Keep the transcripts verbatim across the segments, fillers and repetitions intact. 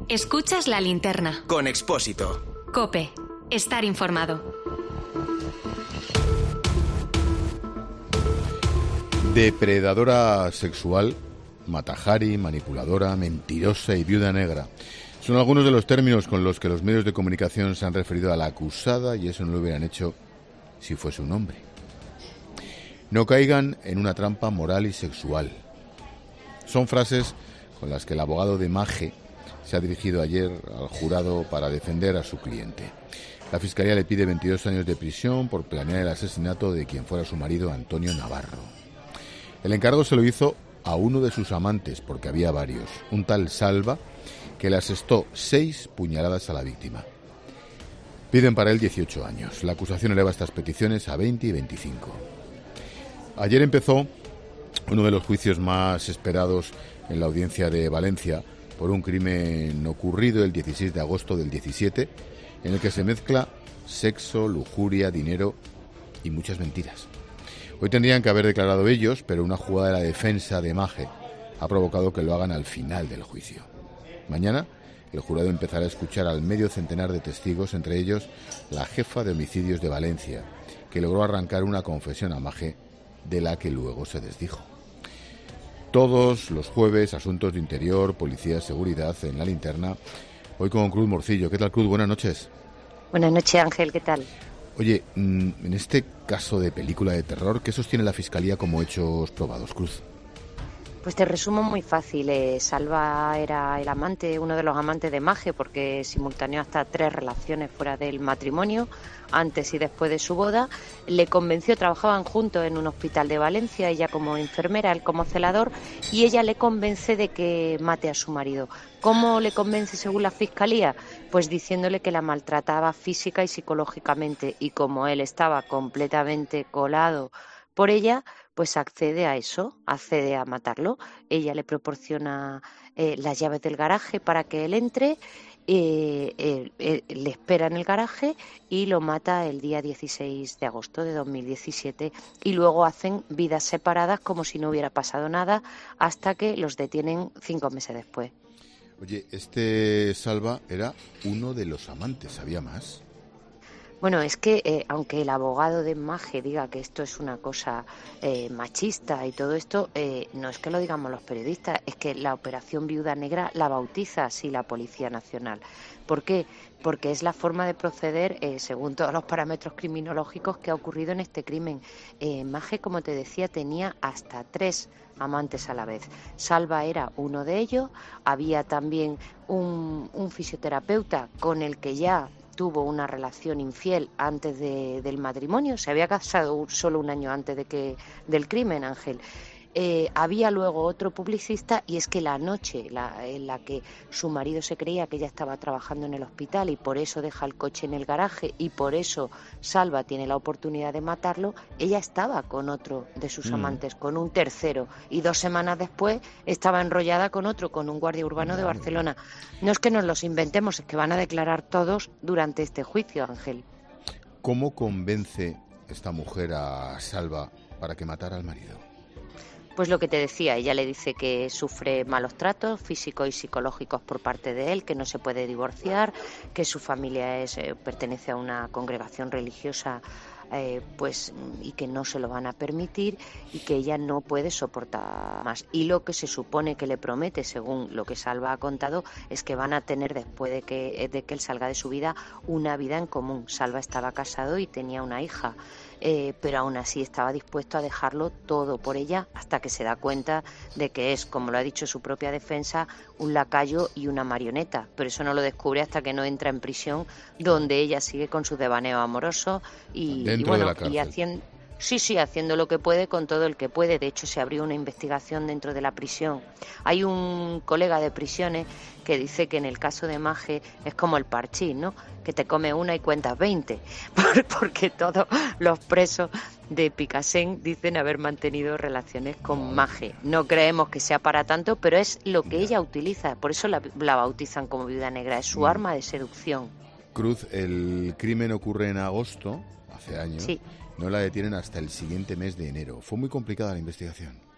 Escuchas La Linterna. Con Expósito. COPE. Estar informado. Depredadora sexual, Mata-Hari, manipuladora, mentirosa y viuda negra. Son algunos de los términos con los que los medios de comunicación se han referido a la acusada, y eso no lo hubieran hecho si fuese un hombre. No caigan en una trampa moral y sexual. Son frases con las que el abogado de Maje se ha dirigido ayer al jurado para defender a su cliente. La Fiscalía le pide veintidós años de prisión por planear el asesinato de quien fuera su marido, Antonio Navarro. El encargo se lo hizo a uno de sus amantes, porque había varios, un tal Salva, que le asestó seis puñaladas a la víctima. Piden para él dieciocho años. La acusación eleva estas peticiones a veinte y veinticinco. Ayer empezó uno de los juicios más esperados en la audiencia de Valencia por un crimen ocurrido el dieciséis de agosto del diecisiete, en el que se mezcla sexo, lujuria, dinero y muchas mentiras. Hoy tendrían que haber declarado ellos, pero una jugada de la defensa de Maje ha provocado que lo hagan al final del juicio. Mañana el jurado empezará a escuchar al medio centenar de testigos, entre ellos la jefa de homicidios de Valencia, que logró arrancar una confesión a Maje de la que luego se desdijo. Todos los jueves, asuntos de interior, policía, seguridad en La Linterna. Hoy con Cruz Morcillo. ¿Qué tal, Cruz? Buenas noches. Buenas noches, Ángel. ¿Qué tal? Oye, en este caso de película de terror, ¿qué sostiene la Fiscalía como hechos probados, Cruz? Pues te resumo muy fácil. Eh, Salva era el amante, uno de los amantes de Maje, porque simultaneó hasta tres relaciones fuera del matrimonio, antes y después de su boda. Le convenció, trabajaban juntos en un hospital de Valencia, ella como enfermera, él como celador, y ella le convence de que mate a su marido. ¿Cómo le convence según la Fiscalía? Pues diciéndole que la maltrataba física y psicológicamente, y como él estaba completamente colado por ella, pues accede a eso, accede a matarlo. Ella le proporciona eh, las llaves del garaje para que él entre, eh, eh, eh, le espera en el garaje y lo mata el día dieciséis de agosto de dos mil diecisiete, y luego hacen vidas separadas como si no hubiera pasado nada hasta que los detienen cinco meses después. Oye, este Salva era uno de los amantes, ¿había más? Bueno, es que eh, aunque el abogado de Maje diga que esto es una cosa eh, machista y todo esto, eh, no es que lo digamos los periodistas, es que la operación Viuda Negra la bautiza así la Policía Nacional. ¿Por qué? Porque es la forma de proceder eh, según todos los parámetros criminológicos que ha ocurrido en este crimen. Eh, Maje, como te decía, tenía hasta tres amantes a la vez. Salva era uno de ellos, había también un, un fisioterapeuta con el que ya tuvo una relación infiel antes de, del matrimonio, se había casado solo un año antes de que del crimen, Ángel. Eh, había luego otro publicista, y es que la noche la, en la que su marido se creía que ella estaba trabajando en el hospital y por eso deja el coche en el garaje y por eso Salva tiene la oportunidad de matarlo, ella estaba con otro de sus mm. amantes, con un tercero, y dos semanas después estaba enrollada con otro, con un guardia urbano de Barcelona. No es que nos los inventemos, es que van a declarar todos durante este juicio, Ángel. ¿Cómo convence esta mujer a Salva para que matara al marido? Pues lo que te decía, ella le dice que sufre malos tratos físicos y psicológicos por parte de él, que no se puede divorciar, que su familia es eh, pertenece a una congregación religiosa eh, pues y que no se lo van a permitir, y que ella no puede soportar más. Y lo que se supone que le promete, según lo que Salva ha contado, es que van a tener, después de que, de que él salga de su vida, una vida en común. Salva estaba casado y tenía una hija. Eh, pero aún así estaba dispuesto a dejarlo todo por ella, hasta que se da cuenta de que es, como lo ha dicho su propia defensa, un lacayo y una marioneta. Pero eso no lo descubre hasta que no entra en prisión, donde ella sigue con su devaneo amoroso y, y bueno, y haciendo... Sí, sí, haciendo lo que puede con todo el que puede. De hecho, se abrió una investigación dentro de la prisión. Hay un colega de prisiones que dice que en el caso de Maje es como el parchís, ¿no? Que te come una y cuentas veinte, porque todos los presos de Picassent dicen haber mantenido relaciones con Maje. No creemos que sea para tanto, pero es lo que ella utiliza. Por eso la, la bautizan como Viuda Negra. Es su arma de seducción. Cruz, el crimen ocurre en agosto, hace años. Sí. No la detienen hasta el siguiente mes de enero. Fue muy complicada la investigación.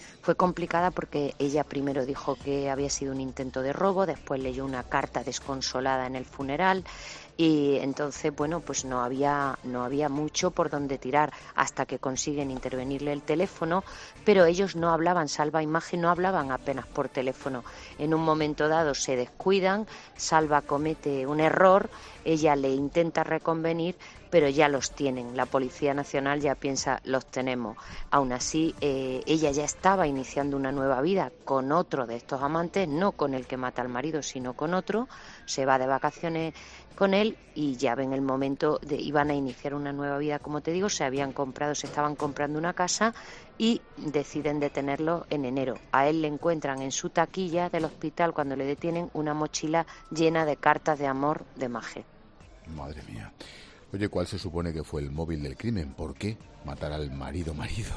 Fue complicada porque ella primero dijo que había sido un intento de robo, después leyó una carta desconsolada en el funeral y entonces, bueno, pues no había, no había mucho por donde tirar hasta que consiguen intervenirle el teléfono, pero ellos no hablaban, Salva e Imagen no hablaban apenas por teléfono. En un momento dado se descuidan, Salva comete un error, ella le intenta reconvenir, pero ya los tienen. La Policía Nacional ya piensa, los tenemos. Aún así, eh, ella ya estaba iniciando una nueva vida con otro de estos amantes, no con el que mata al marido, sino con otro. Se va de vacaciones con él y ya ven el momento de iban a iniciar una nueva vida, como te digo, se habían comprado, se estaban comprando una casa y deciden detenerlo en enero. A él le encuentran en su taquilla del hospital, cuando le detienen, una mochila llena de cartas de amor de Maje. Madre mía. Oye, ¿cuál se supone que fue el móvil del crimen? ¿Por qué matar al marido marido?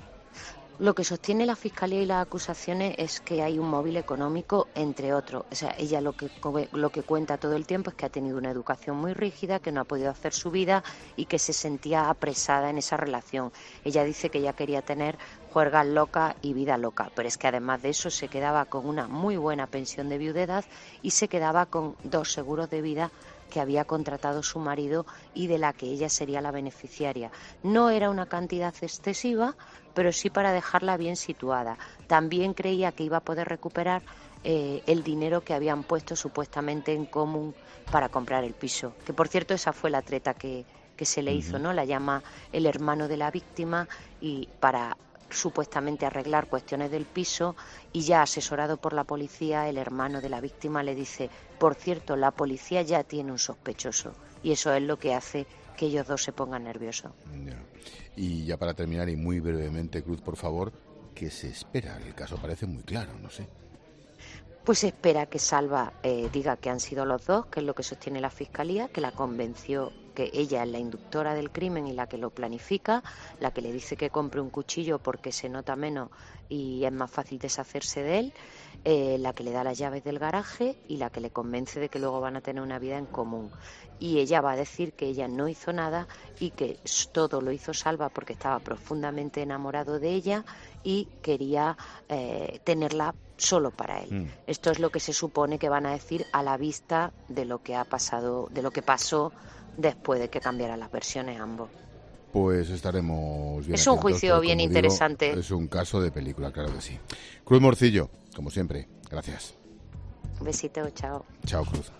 Lo que sostiene la Fiscalía y las acusaciones es que hay un móvil económico, entre otros. O sea, ella lo que, lo que cuenta todo el tiempo es que ha tenido una educación muy rígida, que no ha podido hacer su vida y que se sentía apresada en esa relación. Ella dice que ella quería tener juergas locas y vida loca, pero es que además de eso se quedaba con una muy buena pensión de viudedad y se quedaba con dos seguros de vida que había contratado su marido y de la que ella sería la beneficiaria. No era una cantidad excesiva, pero sí para dejarla bien situada. También creía que iba a poder recuperar eh, el dinero que habían puesto supuestamente en común para comprar el piso. Que por cierto esa fue la treta que, que se le hizo, ¿no? La llama el hermano de la víctima y para supuestamente arreglar cuestiones del piso, y ya asesorado por la policía, el hermano de la víctima le dice, por cierto, la policía ya tiene un sospechoso, y eso es lo que hace que ellos dos se pongan nerviosos. Ya. Y ya para terminar, y muy brevemente, Cruz, por favor, ¿qué se espera? El caso parece muy claro, no sé. Pues espera que Salva eh, diga que han sido los dos, que es lo que sostiene la Fiscalía, que la convenció, que ella es la inductora del crimen y la que lo planifica, la que le dice que compre un cuchillo porque se nota menos y es más fácil deshacerse de él, eh, la que le da las llaves del garaje y la que le convence de que luego van a tener una vida en común. Y ella va a decir que ella no hizo nada y que todo lo hizo Salva porque estaba profundamente enamorado de ella y quería eh, tenerla solo para él. Mm. Esto es lo que se supone que van a decir a la vista de lo que ha pasado, de lo que pasó después de que cambiaran las versiones ambos. Pues estaremos bien. Es un juicio bien interesante. Digo, es un caso de película, claro que sí. Cruz Morcillo, como siempre, gracias. Un besito, chao. Chao, Cruz.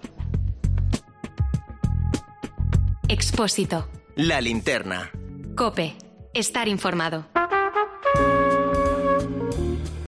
Expósito. La linterna. COPE. Estar informado.